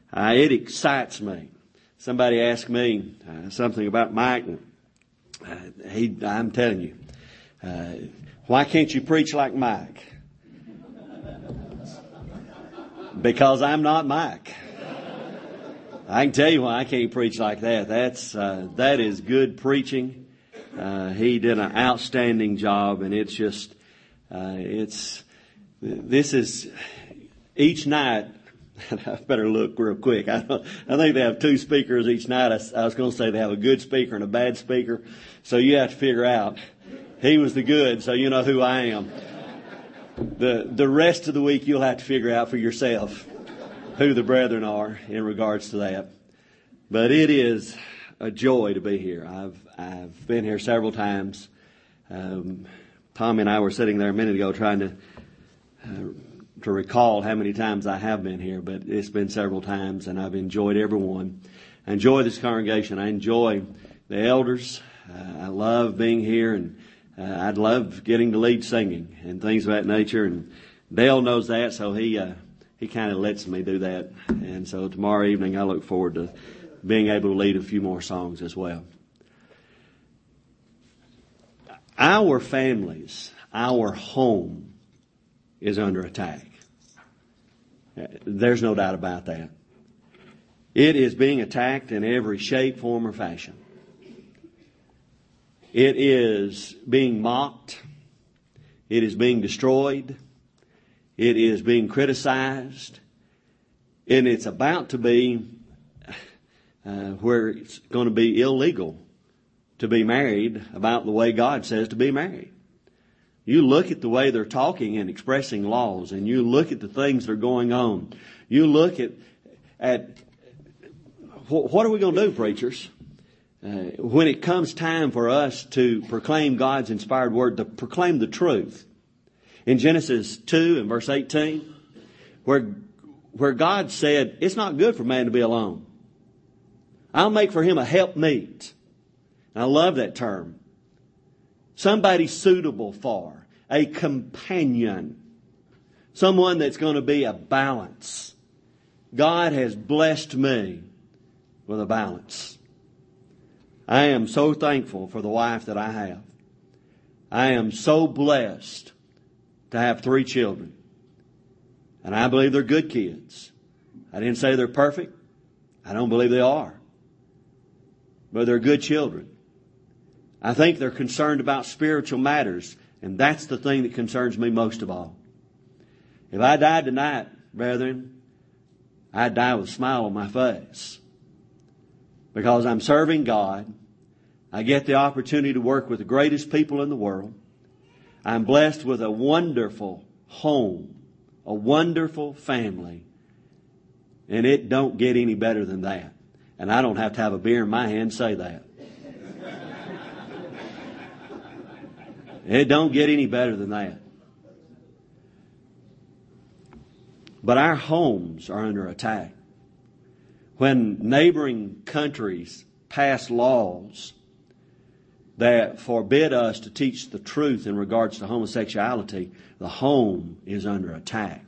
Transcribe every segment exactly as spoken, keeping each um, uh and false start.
Uh, it excites me. Somebody asked me uh, something about Mike. And, uh, he, I'm telling you, uh, why can't you preach like Mike? Because I'm not Mike. I can tell you why I can't preach like that. That's uh, that is good preaching. Uh, he did an outstanding job, and it's just uh, it's this is each night. I better look real quick. I, don't, I think they have two speakers each night. I, I was going to say they have a good speaker and a bad speaker, so you have to figure out. He was the good, so you know who I am. The the rest of the week you'll have to figure out for yourself who the brethren are in regards to that. But it is a joy to be here. I've I've been here several times. Um, Tommy and I were sitting there a minute ago trying to uh, to recall how many times I have been here, but it's been several times, and I've enjoyed every one. I enjoy this congregation. I enjoy the elders. Uh, I love being here, and uh, I'd love getting to lead singing and things of that nature. And Dale knows that, so he uh, he kind of lets me do that. And so tomorrow evening, I look forward to being able to lead a few more songs as well. Our families, our home is under attack. There's no doubt about that. It is being attacked in every shape, form, or fashion. It is being mocked. It is being destroyed. It is being criticized. And it's about to be uh, where it's going to be illegal to be married about the way God says to be married. You look at the way they're talking and expressing laws, and you look at the things that are going on. You look at, at what are we going to do, preachers? Uh, when it comes time for us to proclaim God's inspired word, to proclaim the truth. In Genesis two and verse eighteen, where, where God said, it's not good for man to be alone. I'll make for him a helpmeet. I love that term. Somebody suitable for, a companion, someone that's going to be a balance. God has blessed me with a balance. I am so thankful for the wife that I have. I am so blessed to have three children. And I believe they're good kids. I didn't say they're perfect. I don't believe they are. But they're good children. I think they're concerned about spiritual matters, and that's the thing that concerns me most of all. If I died tonight, brethren, I'd die with a smile on my face. Because I'm serving God. I get the opportunity to work with the greatest people in the world. I'm blessed with a wonderful home, a wonderful family, and it don't get any better than that. And I don't have to have a beer in my hand to say that. It don't get any better than that. But our homes are under attack. When neighboring countries pass laws that forbid us to teach the truth in regards to homosexuality, the home is under attack.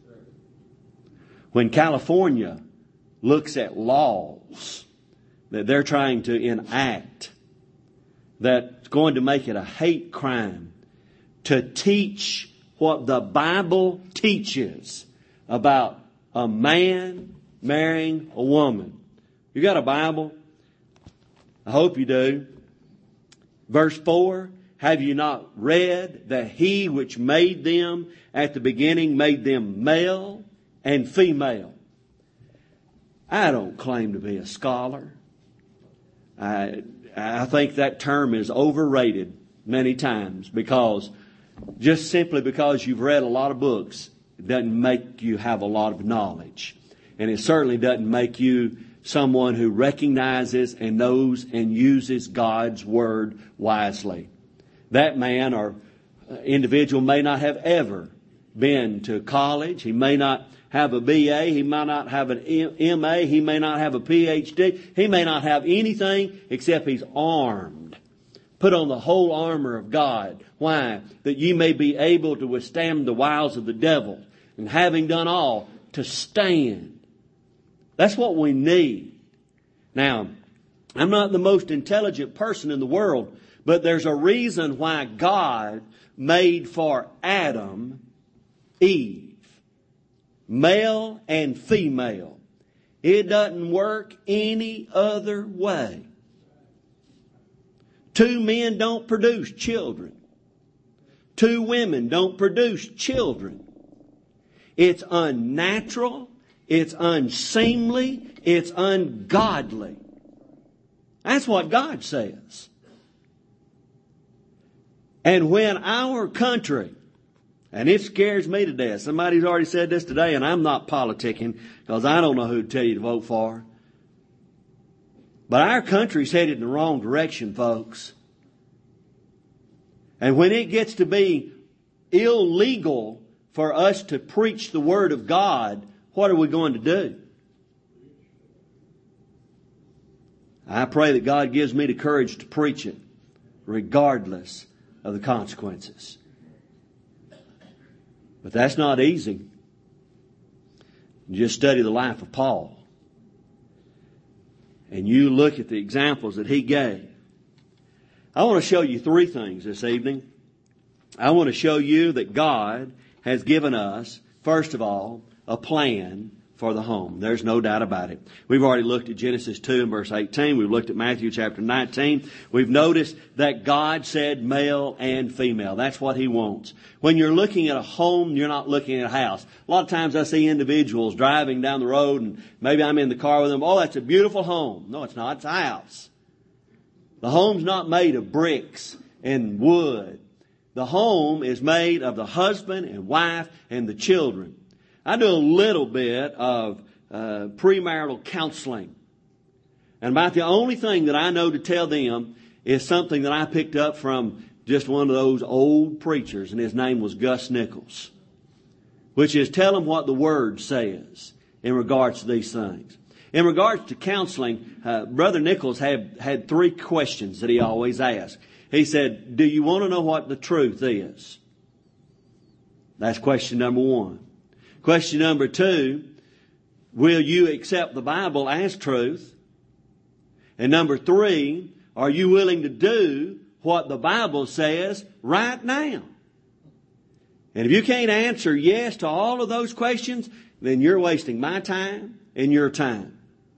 When California looks at laws that they're trying to enact that's going to make it a hate crime to teach what the Bible teaches about a man marrying a woman. You got a Bible? I hope you do. Verse four, have you not read that he which made them at the beginning made them male and female? I don't claim to be a scholar. I, I think that term is overrated many times because just simply because you've read a lot of books doesn't make you have a lot of knowledge. And it certainly doesn't make you someone who recognizes and knows and uses God's Word wisely. That man or individual may not have ever been to college. He may not have a B A. He might not have an M A. He may not have a P H D. He may not have anything except he's armed. Put on the whole armor of God. Why? That you may be able to withstand the wiles of the devil. And having done all, to stand. That's what we need. Now, I'm not the most intelligent person in the world, but there's a reason why God made for Adam Eve, male and female. It doesn't work any other way. Two men don't produce children. Two women don't produce children. It's unnatural. It's unseemly. It's ungodly. That's what God says. And when our country, and it scares me to death. Somebody's already said this today, and I'm not politicking because I don't know who to tell you to vote for. But our country's headed in the wrong direction, folks. And when it gets to be illegal for us to preach the Word of God, what are we going to do? I pray that God gives me the courage to preach it, regardless of the consequences. But that's not easy. Just study the life of Paul. And you look at the examples that he gave. I want to show you three things this evening. I want to show you that God has given us, first of all, a plan for the home. There's no doubt about it. We've already looked at Genesis two and verse eighteen. We've looked at Matthew chapter nineteen. We've noticed that God said male and female. That's what He wants. When you're looking at a home, you're not looking at a house. A lot of times I see individuals driving down the road and maybe I'm in the car with them. Oh, that's a beautiful home. No, it's not. It's a house. The home's not made of bricks and wood. The home is made of the husband and wife and the children. I do a little bit of uh, premarital counseling. And about the only thing that I know to tell them is something that I picked up from just one of those old preachers, and his name was Gus Nichols, which is tell them what the Word says in regards to these things. In regards to counseling, uh, Brother Nichols had, had three questions that he always asked. He said, do you want to know what the truth is? That's question number one. Question number two, will you accept the Bible as truth? And number three, are you willing to do what the Bible says right now? And if you can't answer yes to all of those questions, then you're wasting my time and your time.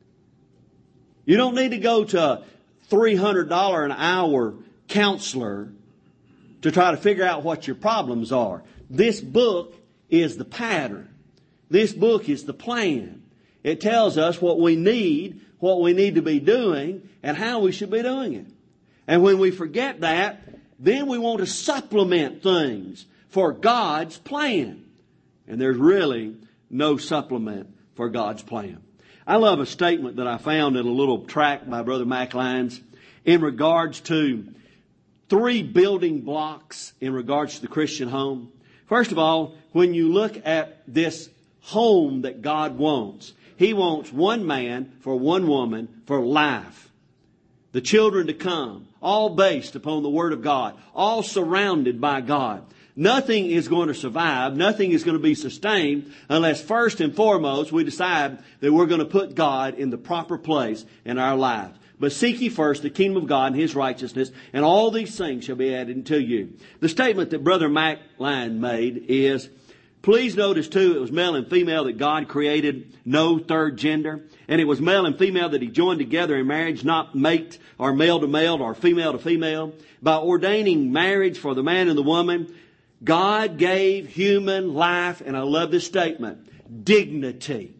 You don't need to go to a three hundred dollars an hour counselor to try to figure out what your problems are. This book is the pattern. This book is the plan. It tells us what we need, what we need to be doing, and how we should be doing it. And when we forget that, then we want to supplement things for God's plan. And there's really no supplement for God's plan. I love a statement that I found in a little tract by Brother Mac Lyons in regards to three building blocks in regards to the Christian home. First of all, when you look at this home that God wants, He wants one man for one woman for life. The children to come, all based upon the Word of God, all surrounded by God. Nothing is going to survive, nothing is going to be sustained unless first and foremost we decide that we're going to put God in the proper place in our lives. But seek ye first the kingdom of God and His righteousness, and all these things shall be added unto you. The statement that Brother Mac Lyon made is, please notice too, it was male and female that God created, no third gender. And it was male and female that He joined together in marriage, not mate or male to male or female to female. By ordaining marriage for the man and the woman, God gave human life, and I love this statement, dignity.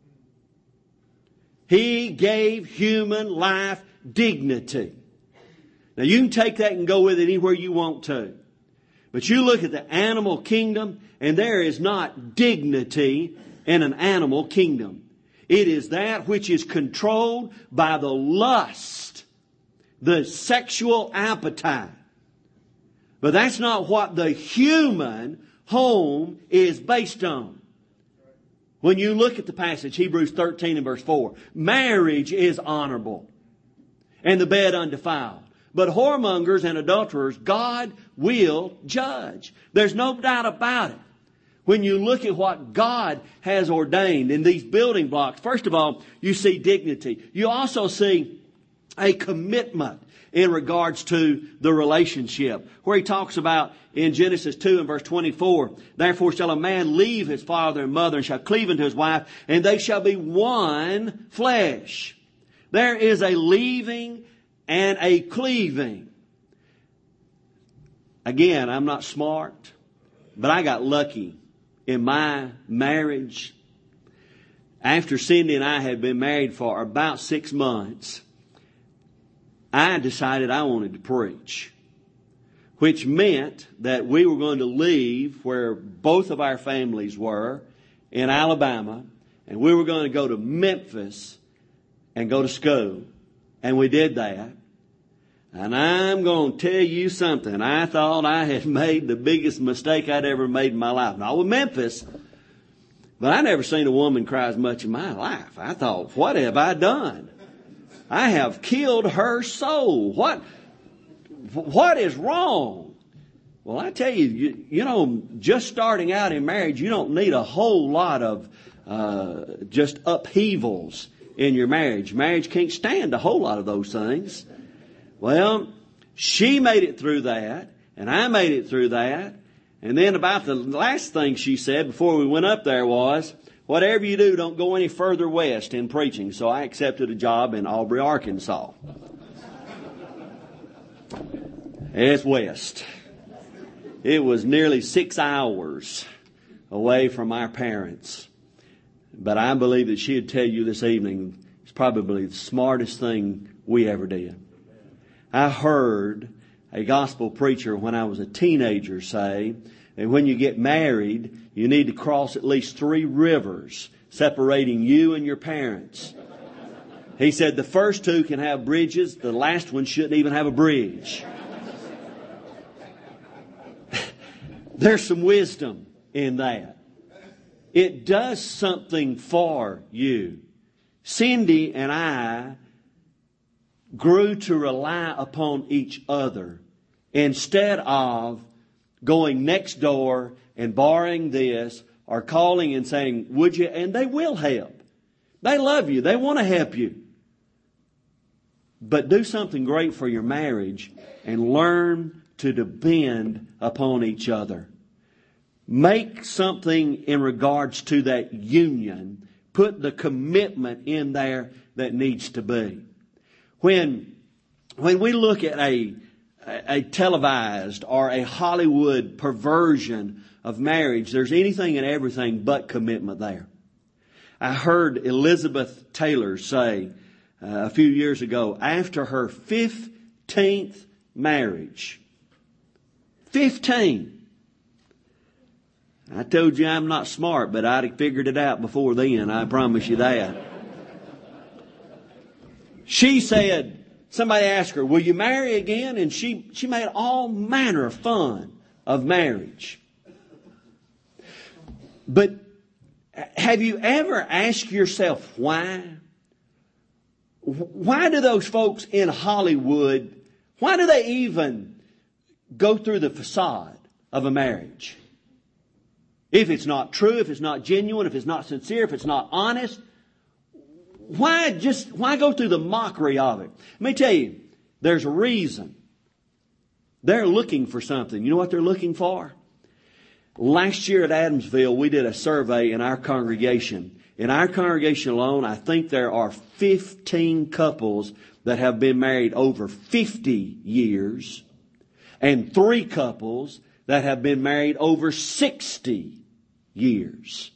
He gave human life dignity. Now you can take that and go with it anywhere you want to. But you look at the animal kingdom, and there is not dignity in an animal kingdom. It is that which is controlled by the lust, the sexual appetite. But that's not what the human home is based on. When you look at the passage, Hebrews thirteen and verse four, marriage is honorable and the bed undefiled. But whoremongers and adulterers, God will judge. There's no doubt about it. When you look at what God has ordained in these building blocks, first of all, you see dignity. You also see a commitment in regards to the relationship, where he talks about in Genesis two and verse twenty-four, therefore shall a man leave his father and mother and shall cleave unto his wife, and they shall be one flesh. There is a leaving and a cleaving. Again, I'm not smart, but I got lucky in my marriage. After Cindy and I had been married for about six months, I decided I wanted to preach, which meant that we were going to leave where both of our families were in Alabama, and we were going to go to Memphis and go to school. And we did that. And I'm going to tell you something. I thought I had made the biggest mistake I'd ever made in my life. Not with Memphis, but I never seen a woman cry as much in my life. I thought, what have I done? I have killed her soul. What, what is wrong? Well, I tell you, you, you know, just starting out in marriage, you don't need a whole lot of uh, just upheavals in your marriage. Marriage can't stand a whole lot of those things. Well, she made it through that, and I made it through that. And then about the last thing she said before we went up there was, whatever you do, don't go any further west in preaching. So I accepted a job in Aubrey, Arkansas. It's west. It was nearly six hours away from our parents. But I believe that she'd tell you this evening, it's probably the smartest thing we ever did. I heard a gospel preacher when I was a teenager say that when you get married, you need to cross at least three rivers separating you and your parents. He said the first two can have bridges, the last one shouldn't even have a bridge. There's some wisdom in that. It does something for you. Cindy and I grew to rely upon each other instead of going next door and borrowing this or calling and saying, would you? And they will help. They love you. They want to help you. But do something great for your marriage and learn to depend upon each other. Make something in regards to that union. Put the commitment in there that needs to be. When, when we look at a, a televised or a Hollywood perversion of marriage, there's anything and everything but commitment there. I heard Elizabeth Taylor say uh, a few years ago, after her fifteenth marriage, fifteen. I told you I'm not smart, but I'd have figured it out before then. I promise you that. She said, somebody asked her, will you marry again? And she, she made all manner of fun of marriage. But have you ever asked yourself why? Why do those folks in Hollywood, why do they even go through the facade of a marriage? If it's not true, if it's not genuine, if it's not sincere, if it's not honest, why just, why go through the mockery of it? Let me tell you, there's a reason. They're looking for something. You know what they're looking for? Last year at Adamsville, we did a survey in our congregation. In our congregation alone, I think there are fifteen couples that have been married over fifty years and three couples that have been married over sixty years.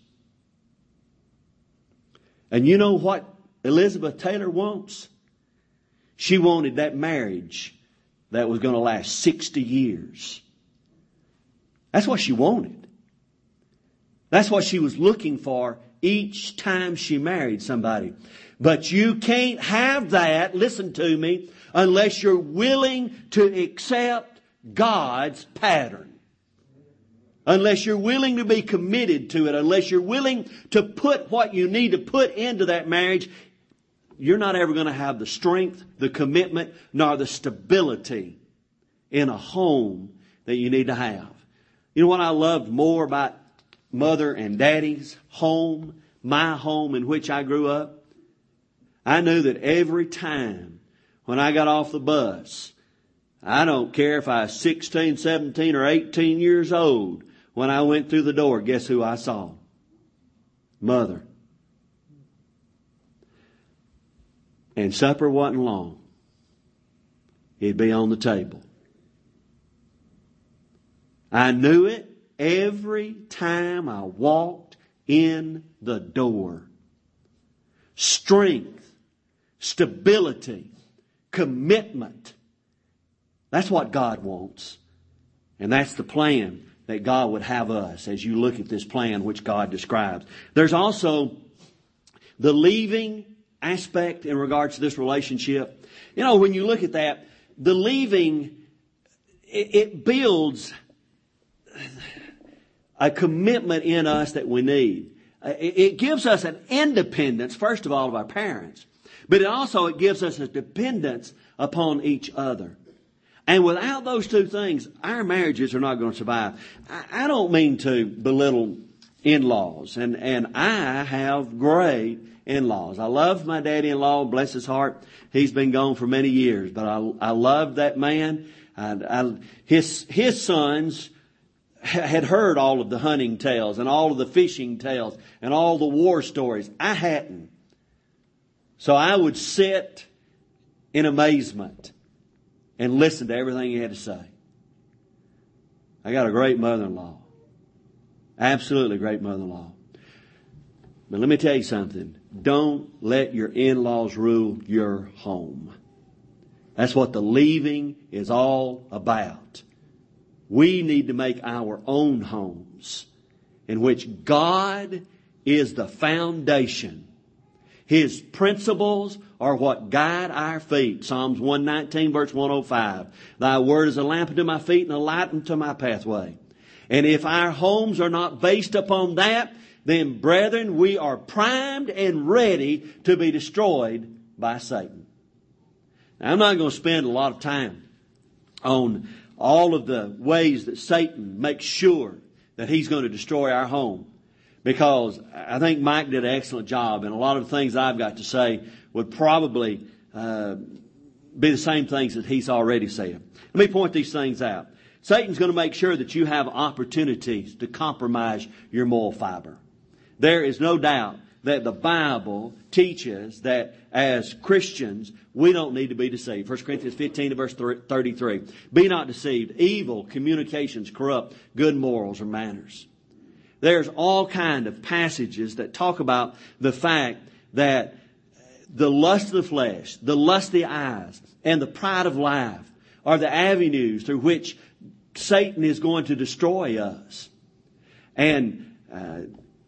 And you know what Elizabeth Taylor wants? She wanted that marriage that was going to last sixty years. That's what she wanted. That's what she was looking for each time she married somebody. But you can't have that, listen to me, unless you're willing to accept God's pattern. Unless you're willing to be committed to it, unless you're willing to put what you need to put into that marriage, you're not ever going to have the strength, the commitment, nor the stability in a home that you need to have. You know what I loved more about mother and daddy's home, my home in which I grew up, I knew that every time when I got off the bus, I don't care if I was sixteen, seventeen, or eighteen years old, when I went through the door, guess who I saw? Mother. And supper wasn't long. It'd be on the table. I knew it every time I walked in the door. Strength, stability, commitment. That's what God wants. And that's the plan that God would have us as you look at this plan which God describes. There's also the leaving aspect in regards to this relationship. You know, when you look at that, the leaving, it, it builds a commitment in us that we need. It, it gives us an independence, first of all, of our parents. But it also, it gives us a dependence upon each other. And without those two things, our marriages are not going to survive. I, I don't mean to belittle in-laws. And, and I have great in-laws. I love my daddy-in-law, bless his heart. He's been gone for many years, but I, I love that man. I, I, his, his sons had heard all of the hunting tales and all of the fishing tales and all the war stories. I hadn't. So I would sit in amazement and listen to everything he had to say. I got a great mother-in-law. Absolutely great mother-in-law. But let me tell you something. Don't let your in-laws rule your home. That's what the leaving is all about. We need to make our own homes in which God is the foundation. His principles are what guide our feet. Psalms one nineteen verse one oh five. Thy word is a lamp unto my feet and a light unto my pathway. And if our homes are not based upon that, then, brethren, we are primed and ready to be destroyed by Satan. Now, I'm not going to spend a lot of time on all of the ways that Satan makes sure that he's going to destroy our home, because I think Mike did an excellent job, and a lot of the things I've got to say would probably uh, be the same things that he's already said. Let me point these things out. Satan's going to make sure that you have opportunities to compromise your moral fiber. There is no doubt that the Bible teaches that as Christians, we don't need to be deceived. First Corinthians fifteen verse thirty-three. Be not deceived. Evil communications corrupt good morals or manners. There's all kind of passages that talk about the fact that the lust of the flesh, the lust of the eyes, and the pride of life are the avenues through which Satan is going to destroy us. And uh,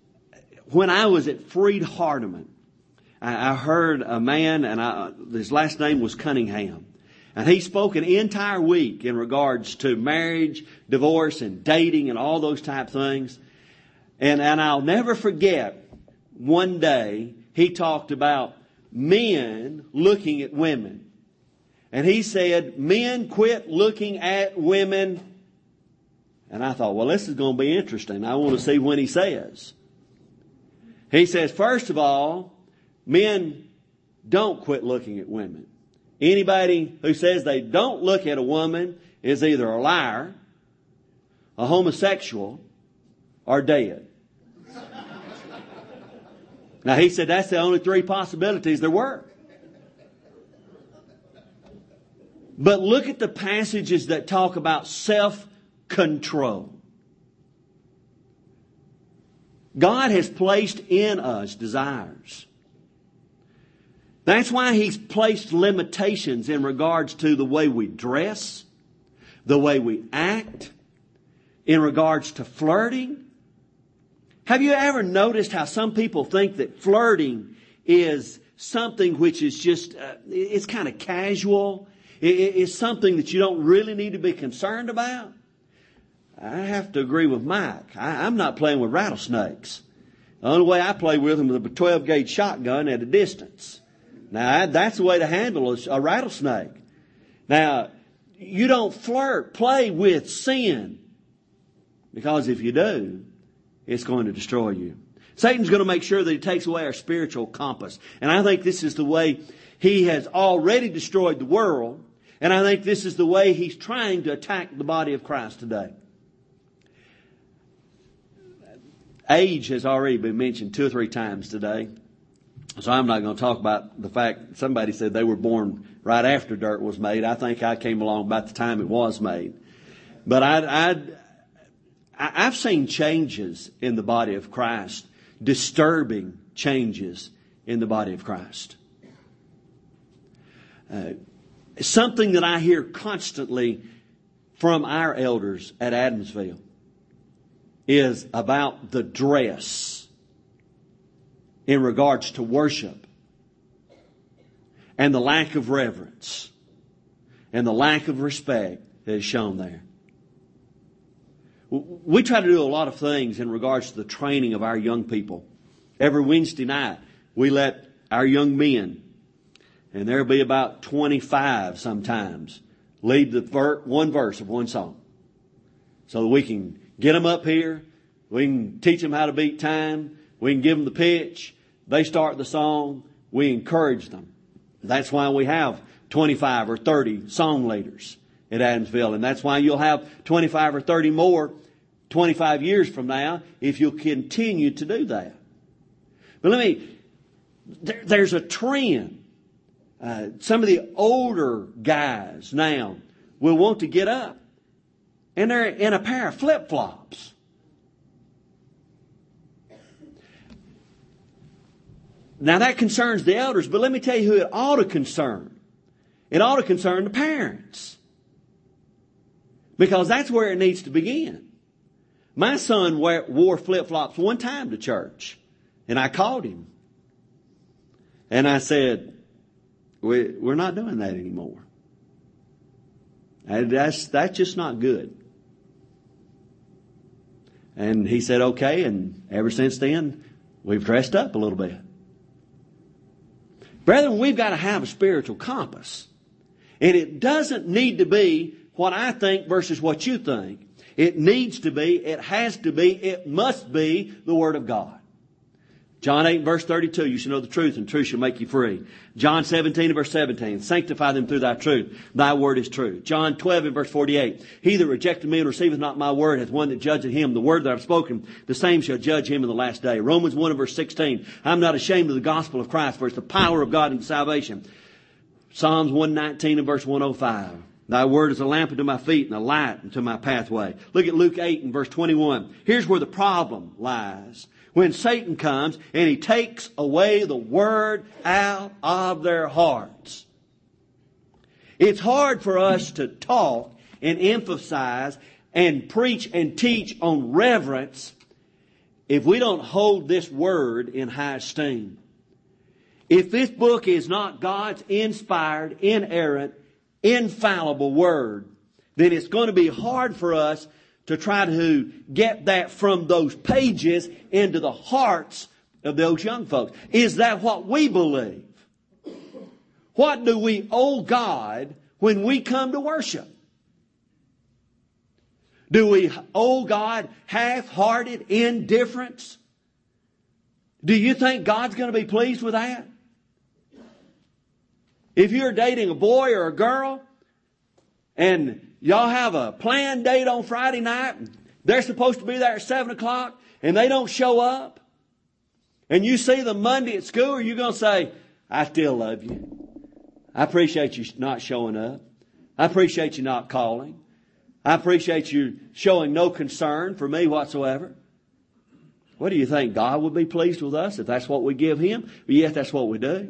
when I was at Freed Hardeman, I heard a man, and I, his last name was Cunningham. And he spoke an entire week in regards to marriage, divorce, and dating, and all those type things. And, and I'll never forget, one day, he talked about men looking at women. And he said, men quit looking at women. And I thought, well, this is going to be interesting. I want to see when he says. He says, first of all, men don't quit looking at women. Anybody who says they don't look at a woman is either a liar, a homosexual, or dead. Now, he said that's the only three possibilities there were. But look at the passages that talk about self-control. God has placed in us desires. That's why He's placed limitations in regards to the way we dress, the way we act, in regards to flirting. Have you ever noticed how some people think that flirting is something which is just, uh, it's kind of casual? It, it's something that you don't really need to be concerned about? I have to agree with Mike. I, I'm not playing with rattlesnakes. The only way I play with them is a twelve gauge shotgun at a distance. Now, that's the way to handle a, a rattlesnake. Now, you don't flirt, play with sin. Because if you do, it's going to destroy you. Satan's going to make sure that he takes away our spiritual compass. And I think this is the way he has already destroyed the world. And I think this is the way he's trying to attack the body of Christ today. Age has already been mentioned two or three times today. So I'm not going to talk about the fact somebody said they were born right after dirt was made. I think I came along about the time it was made. But I'd, I'd, I've seen changes in the body of Christ, disturbing changes in the body of Christ. Uh, something that I hear constantly from our elders at Adamsville is about the dress in regards to worship and the lack of reverence and the lack of respect that is shown there. We try to do a lot of things in regards to the training of our young people. Every Wednesday night, we let our young men, and there'll be about twenty-five sometimes, lead the ver- one verse of one song. So that we can get them up here, we can teach them how to beat time, we can give them the pitch, they start the song, we encourage them. That's why we have twenty-five or thirty song leaders at Adamsville. And that's why you'll have twenty-five or thirty more twenty-five years from now if you'll continue to do that. But let me, there, there's a trend. Uh, some of the older guys now will want to get up and they're in a pair of flip-flops. Now that concerns the elders, but let me tell you who it ought to concern. It ought to concern the parents. Because that's where it needs to begin. My son wear, wore flip-flops one time to church. And I called him. And I said, we, we're not doing that anymore. And that's, that's just not good. And he said, okay. And ever since then, we've dressed up a little bit. Brethren, we've got to have a spiritual compass. And it doesn't need to be what I think versus what you think. It needs to be, it has to be, it must be the Word of God. John eight verse thirty-two, you shall know the truth and truth shall make you free. John seventeen verse seventeen, sanctify them through thy truth. Thy word is true. John twelve and verse forty-eight, he that rejected me and receiveth not my word hath one that judgeth him. The word that I've spoken, the same shall judge him in the last day. Romans one and verse sixteen, I'm not ashamed of the gospel of Christ, for it's the power of God in salvation. Psalms one nineteen and verse one oh five. Thy word is a lamp unto my feet and a light unto my pathway. Look at Luke eight and verse twenty-one. Here's where the problem lies. When Satan comes and he takes away the word out of their hearts. It's hard for us to talk and emphasize and preach and teach on reverence if we don't hold this word in high esteem. If this book is not God's inspired, inerrant, infallible word, then it's going to be hard for us to try to get that from those pages into the hearts of those young folks. Is that what we believe? What do we owe God when we come to worship? Do we owe God half-hearted indifference? Do you think God's going to be pleased with that? If you're dating a boy or a girl and y'all have a planned date on Friday night, they're supposed to be there at seven o'clock and they don't show up, and you see them Monday at school, are you going to say, I still love you. I appreciate you not showing up. I appreciate you not calling. I appreciate you showing no concern for me whatsoever. What do you think? God would be pleased with us if that's what we give Him? But yet that's what we do.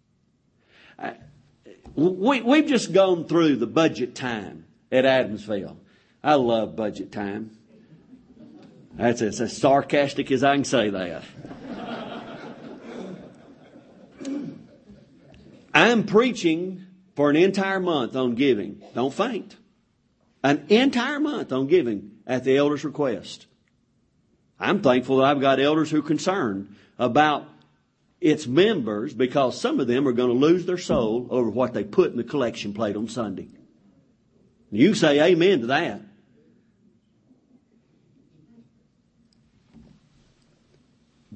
We, we've just gone through the budget time at Adamsville. I love budget time. That's as, as sarcastic as I can say that. I'm preaching for an entire month on giving. Don't faint. An entire month on giving at the elders' request. I'm thankful that I've got elders who are concerned about its members, because some of them are going to lose their soul over what they put in the collection plate on Sunday. You say amen to that.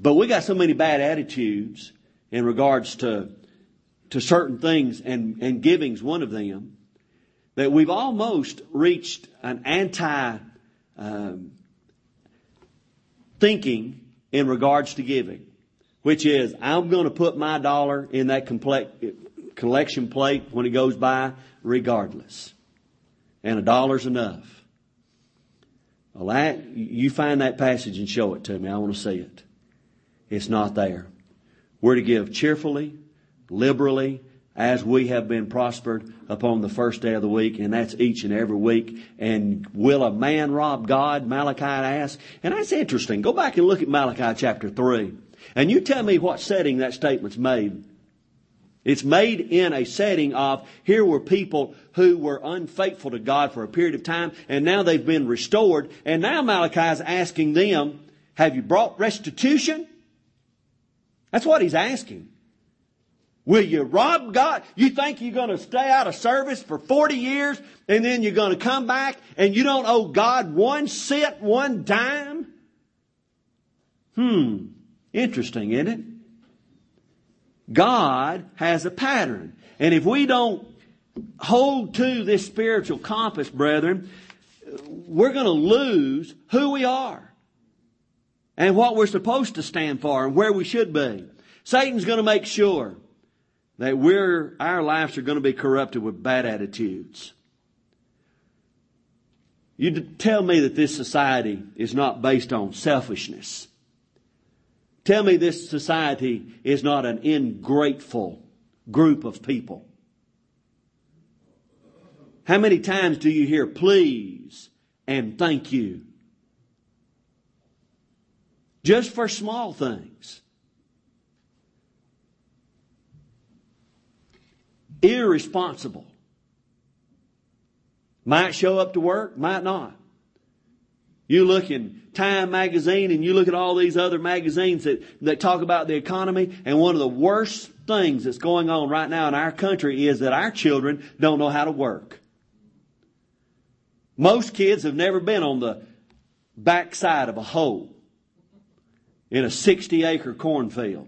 But we got so many bad attitudes in regards to, to certain things, and, and giving's one of them, that we've almost reached an anti um, thinking in regards to giving, which is, I'm going to put my dollar in that complex, collection plate when it goes by regardless. And a dollar's enough. Well, that, you find that passage and show it to me. I want to see it. It's not there. We're to give cheerfully, liberally, as we have been prospered upon the first day of the week, and that's each and every week. And will a man rob God? Malachi asks. And that's interesting. Go back and look at Malachi chapter three. And you tell me what setting that statement's made. It's made in a setting of, here were people who were unfaithful to God for a period of time, and now they've been restored. And now Malachi is asking them, have you brought restitution? That's what he's asking. Will you rob God? You think you're going to stay out of service for forty years and then you're going to come back and you don't owe God one cent, one dime? Hmm. Interesting, isn't it? God has a pattern. And if we don't hold to this spiritual compass, brethren, we're going to lose who we are and what we're supposed to stand for and where we should be. Satan's going to make sure that we're, our lives are going to be corrupted with bad attitudes. You tell me that this society is not based on selfishness. Tell me this society is not an ingrateful group of people. How many times do you hear please and thank you? Just for small things. Irresponsible. Might show up to work, might not. You look in Time magazine and you look at all these other magazines that, that talk about the economy, and one of the worst things that's going on right now in our country is that our children don't know how to work. Most kids have never been on the backside of a hoe in a sixty acre cornfield.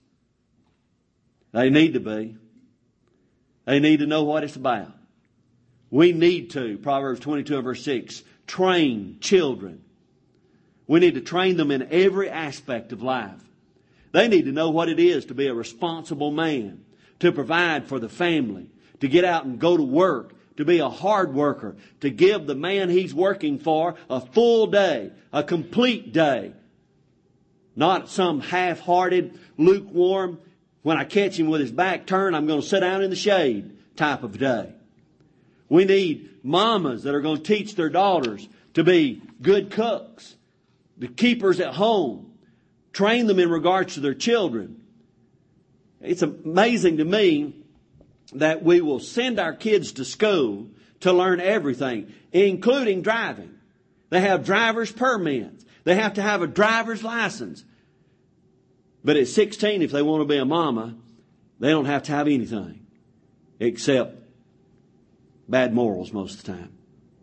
They need to be. They need to know what it's about. We need to, Proverbs twenty-two and verse six, train children. We need to train them in every aspect of life. They need to know what it is to be a responsible man, to provide for the family, to get out and go to work, to be a hard worker, to give the man he's working for a full day, a complete day. Not some half-hearted, lukewarm, when I catch him with his back turned, I'm going to sit down in the shade type of day. We need mamas that are going to teach their daughters to be good cooks, the keepers at home, train them in regards to their children. It's amazing to me that we will send our kids to school to learn everything, including driving. They have driver's permits. They have to have a driver's license. But at sixteen, if they want to be a mama, they don't have to have anything except bad morals most of the time.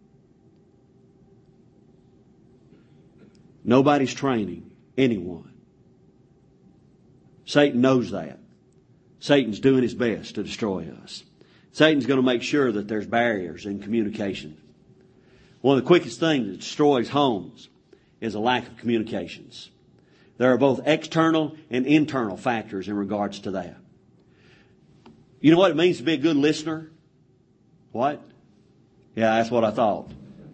Nobody's training anyone. Satan knows that. Satan's doing his best to destroy us. Satan's going to make sure that there's barriers in communication. One of the quickest things that destroys homes is a lack of communications. There are both external and internal factors in regards to that. You know what it means to be a good listener? What? Yeah, that's what I thought.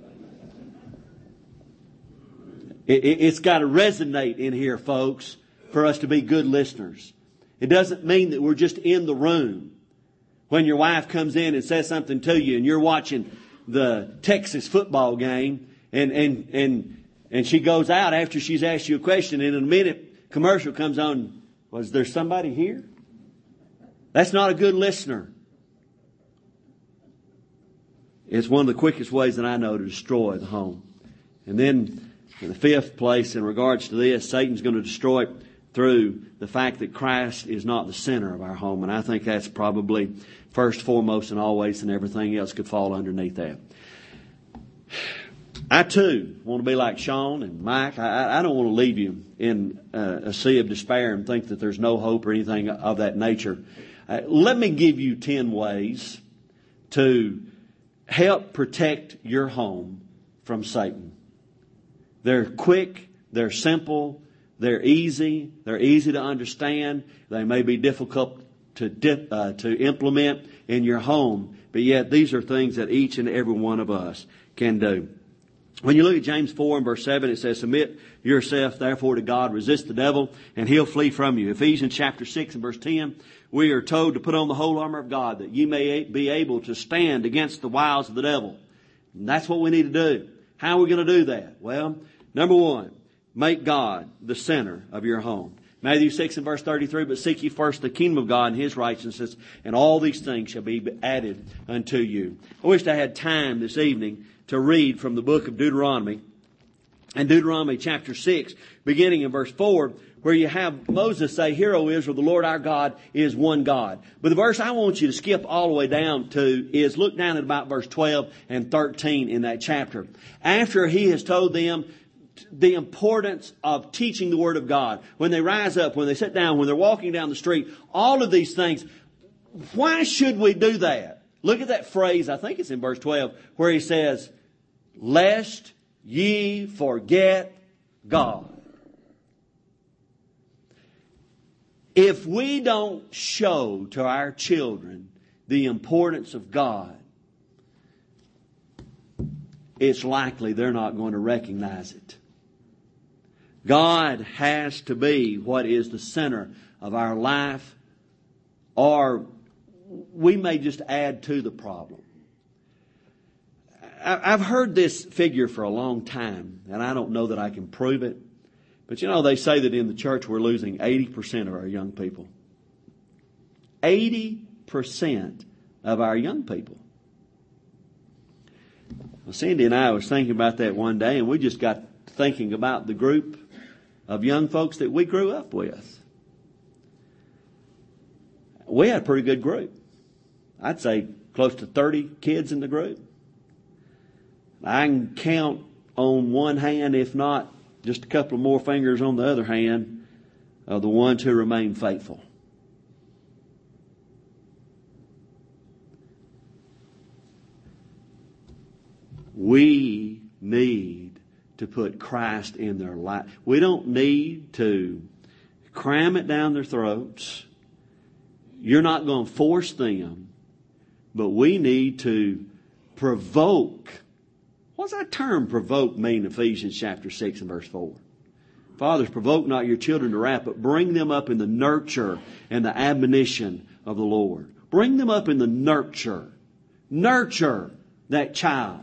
It, it, it's got to resonate in here, folks, for us to be good listeners. It doesn't mean that we're just in the room when your wife comes in and says something to you and you're watching the Texas football game and, and, and, and she goes out after she's asked you a question, and in a minute commercial comes on. Was there somebody here? That's not a good listener. It's one of the quickest ways that I know to destroy the home. And then in the fifth place, in regards to this, Satan's going to destroy it through the fact that Christ is not the center of our home. And I think that's probably first, foremost, and always, and everything else could fall underneath that. I too want to be like Sean and Mike. I, I don't want to leave you in uh, a sea of despair and think that there's no hope or anything of that nature. Uh, let me give you ten ways to help protect your home from Satan. They're quick, they're simple, they're easy, they're easy to understand. They may be difficult to dip, uh, to implement in your home, but yet these are things that each and every one of us can do. When you look at James four and verse seven, it says, submit yourself therefore to God, resist the devil, and he'll flee from you. Ephesians chapter six and verse ten, we are told to put on the whole armor of God that you may be able to stand against the wiles of the devil. And that's what we need to do. How are we going to do that? Well, number one, make God the center of your home. Matthew six and verse thirty-three, but seek ye first the kingdom of God and His righteousness, and all these things shall be added unto you. I wished I had time this evening to read from the book of Deuteronomy, and Deuteronomy chapter six, beginning in verse four, where you have Moses say, Hear, O Israel, the Lord our God is one God. But the verse I want you to skip all the way down to is look down at about verse twelve and thirteen in that chapter. After he has told them the importance of teaching the Word of God, when they rise up, when they sit down, when they're walking down the street, all of these things, why should we do that? Look at that phrase, I think it's in verse twelve, where he says, lest ye forget God. If we don't show to our children the importance of God, it's likely they're not going to recognize it. God has to be what is the center of our life, or we may just add to the problem. I've heard this figure for a long time, and I don't know that I can prove it. But you know, they say that in the church we're losing eighty percent of our young people. eighty percent of our young people. Well, Cindy and I was thinking about that one day, and we just got thinking about the group of young folks that we grew up with. We had a pretty good group. I'd say close to thirty kids in the group. I can count on one hand, if not just a couple of more fingers on the other hand, of the ones who remain faithful. We need to put Christ in their life. We don't need to cram it down their throats. You're not going to force them, but we need to provoke. What does that term provoke mean in Ephesians chapter six and verse four? Fathers, provoke not your children to wrath, but bring them up in the nurture and the admonition of the Lord. Bring them up in the nurture. Nurture that child.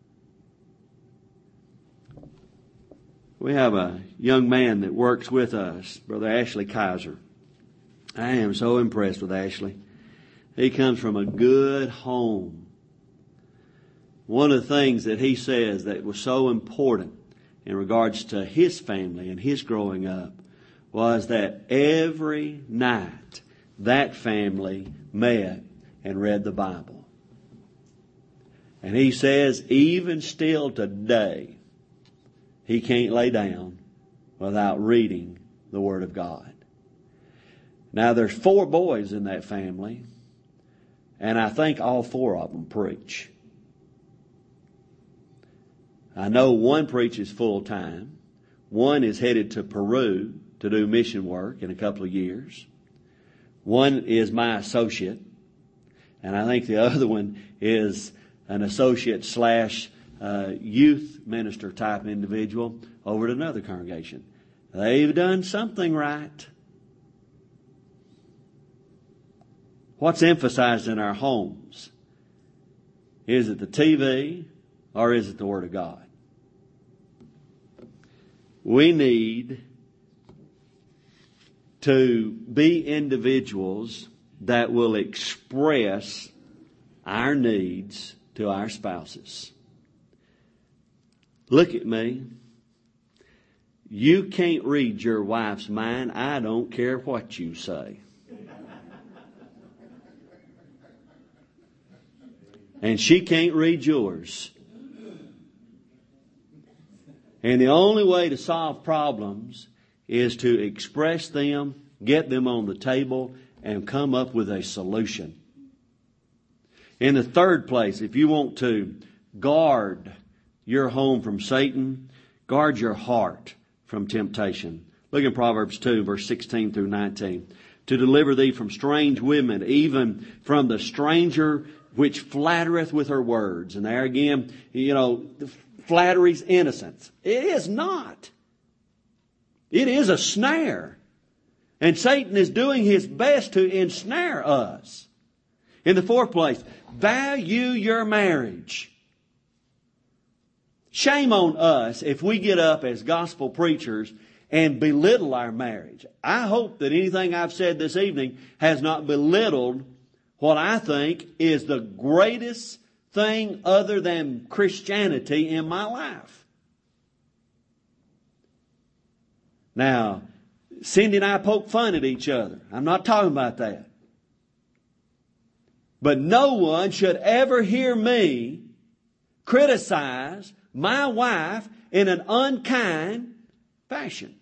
We have a young man that works with us, Brother Ashley Kaiser. I am so impressed with Ashley. He comes from a good home. One of the things that he says that was so important in regards to his family and his growing up was that every night that family met and read the Bible. And he says even still today, he can't lay down without reading the Word of God. Now there's four boys in that family, and I think all four of them preach. I know one preaches full time. One is headed to Peru to do mission work in a couple of years. One is my associate. And I think the other one is an associate slash uh, youth minister type individual over at another congregation. They've done something right. What's emphasized in our homes? Is it the T V or is it the Word of God? We need to be individuals that will express our needs to our spouses. Look at me. You can't read your wife's mind. I don't care what you say. And she can't read yours. And the only way to solve problems is to express them, get them on the table, and come up with a solution. In the third place, if you want to guard your home from Satan, guard your heart from temptation. Look in Proverbs two, verse sixteen through nineteen. To deliver thee from strange women, even from the stranger which flattereth with her words. And there again, you know, flattery's innocence. It is not. It is a snare. And Satan is doing his best to ensnare us. In the fourth place, value your marriage. Shame on us if we get up as gospel preachers and belittle our marriage. I hope that anything I've said this evening has not belittled what I think is the greatest thing other than Christianity in my life. Now, Cindy and I poke fun at each other. I'm not talking about that. But no one should ever hear me criticize my wife in an unkind fashion.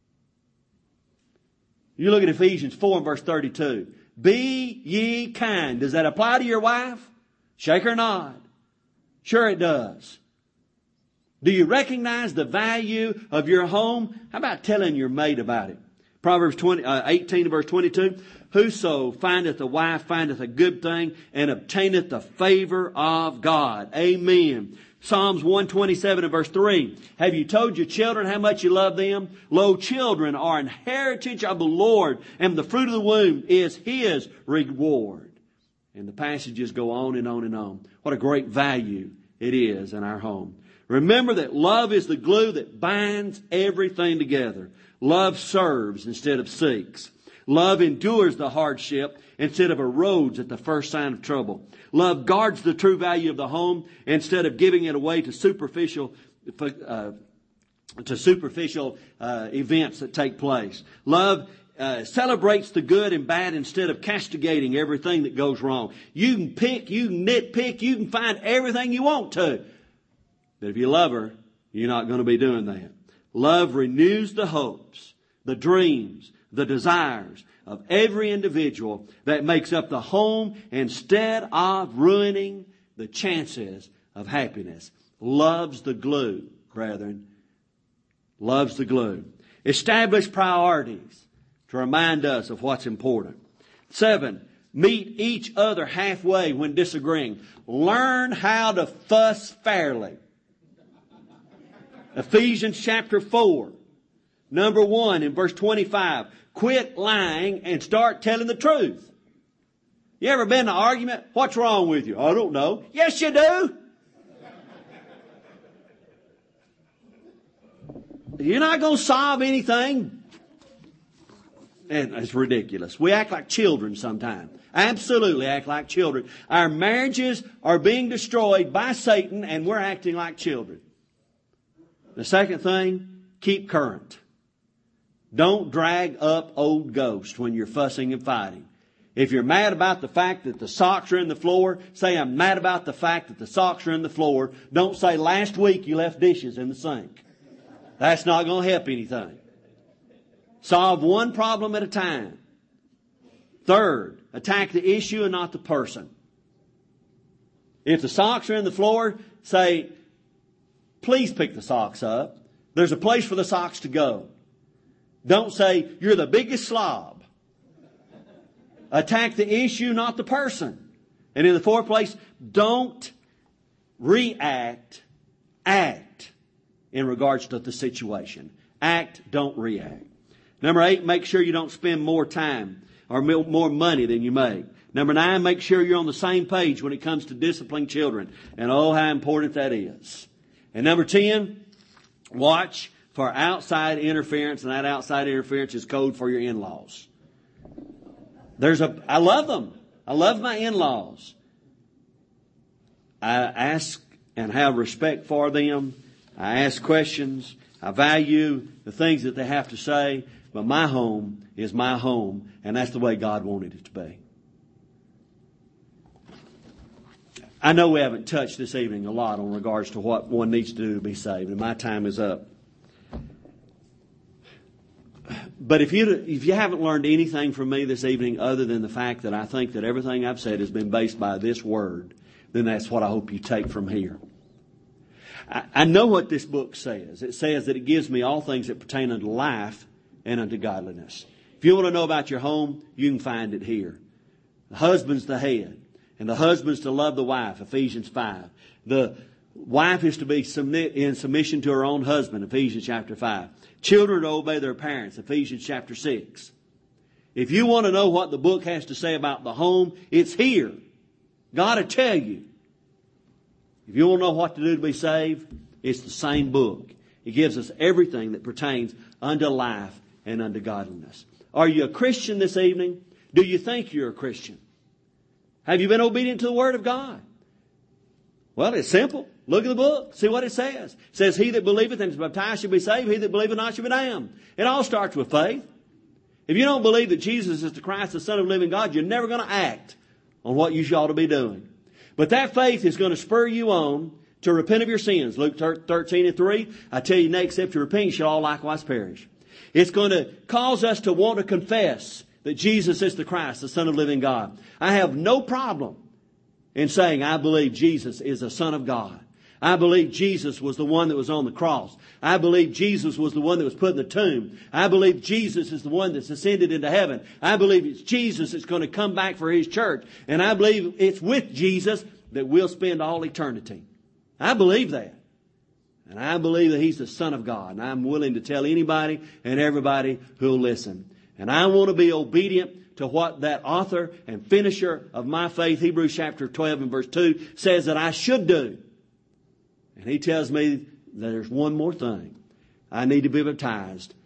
You look at Ephesians four and verse thirty-two. Be ye kind. Does that apply to your wife? Shake her nod. Sure it does. Do you recognize the value of your home? How about telling your mate about it? Proverbs twenty, uh, eighteen verse twenty-two. Whoso findeth a wife findeth a good thing and obtaineth the favor of God. Amen. Psalms one twenty-seven and verse three. Have you told your children how much you love them? Lo, children are an heritage of the Lord, and the fruit of the womb is His reward. And the passages go on and on and on. What a great value it is in our home. Remember that love is the glue that binds everything together. Love serves instead of seeks. Love endures the hardship instead of erodes at the first sign of trouble. Love guards the true value of the home instead of giving it away to superficial uh, to superficial uh, events that take place. Love uh, celebrates the good and bad instead of castigating everything that goes wrong. You can pick, you can nitpick, you can find everything you want to. But if you love her, you're not going to be doing that. Love renews the hopes, the dreams, the desires of every individual that makes up the home instead of ruining the chances of happiness. Love's the glue, brethren. Love's the glue. Establish priorities to remind us of what's important. Seven, meet each other halfway when disagreeing. Learn how to fuss fairly. Ephesians chapter four, number one in verse twenty-five. Quit lying and start telling the truth. You ever been in an argument? What's wrong with you? I don't know. Yes, you do. You're not going to solve anything. And it's ridiculous. We act like children sometimes. Absolutely act like children. Our marriages are being destroyed by Satan and we're acting like children. The second thing, keep current. Don't drag up old ghosts when you're fussing and fighting. If you're mad about the fact that the socks are in the floor, say, I'm mad about the fact that the socks are in the floor. Don't say, last week you left dishes in the sink. That's not going to help anything. Solve one problem at a time. Third, attack the issue and not the person. If the socks are in the floor, say, please pick the socks up. There's a place for the socks to go. Don't say, you're the biggest slob. Attack the issue, not the person. And in the fourth place, don't react, act in regards to the situation. Act, don't react. Number eight, make sure you don't spend more time or more money than you make. Number nine, make sure you're on the same page when it comes to disciplining children. And oh, how important that is. And number ten, watch for outside interference, and that outside interference is code for your in-laws. There's a, I love them. I love my in-laws. I ask and have respect for them. I ask questions. I value the things that they have to say. But my home is my home, and that's the way God wanted it to be. I know we haven't touched this evening a lot on regards to what one needs to do to be saved, and my time is up. But if you if you haven't learned anything from me this evening other than the fact that I think that everything I've said has been based by this word, then that's what I hope you take from here. I, I know what this book says. It says that it gives me all things that pertain unto life and unto godliness. If you want to know about your home, you can find it here. The husband's the head, and the husband's to love the wife, Ephesians five. The wife is to be submit in submission to her own husband, Ephesians chapter five. Children to obey their parents, Ephesians chapter six. If you want to know what the book has to say about the home, it's here. God will tell you. If you want to know what to do to be saved, it's the same book. It gives us everything that pertains unto life and unto godliness. Are you a Christian this evening? Do you think you're a Christian? Have you been obedient to the Word of God? Well, it's simple. Look at the book. See what it says. It says, he that believeth and is baptized shall be saved. He that believeth not shall be damned. It all starts with faith. If you don't believe that Jesus is the Christ, the Son of the living God, you're never going to act on what you ought to be doing. But that faith is going to spur you on to repent of your sins. Luke thirteen and three, I tell you, nay, except you repent, you shall all likewise perish. It's going to cause us to want to confess that Jesus is the Christ, the Son of the living God. I have no problem in saying I believe Jesus is the Son of God. I believe Jesus was the one that was on the cross. I believe Jesus was the one that was put in the tomb. I believe Jesus is the one that's ascended into heaven. I believe it's Jesus that's going to come back for His church. And I believe it's with Jesus that we'll spend all eternity. I believe that. And I believe that He's the Son of God. And I'm willing to tell anybody and everybody who'll listen. And I want to be obedient to what that author and finisher of my faith, Hebrews chapter twelve and verse two, says that I should do. And he tells me that there's one more thing. I need to be baptized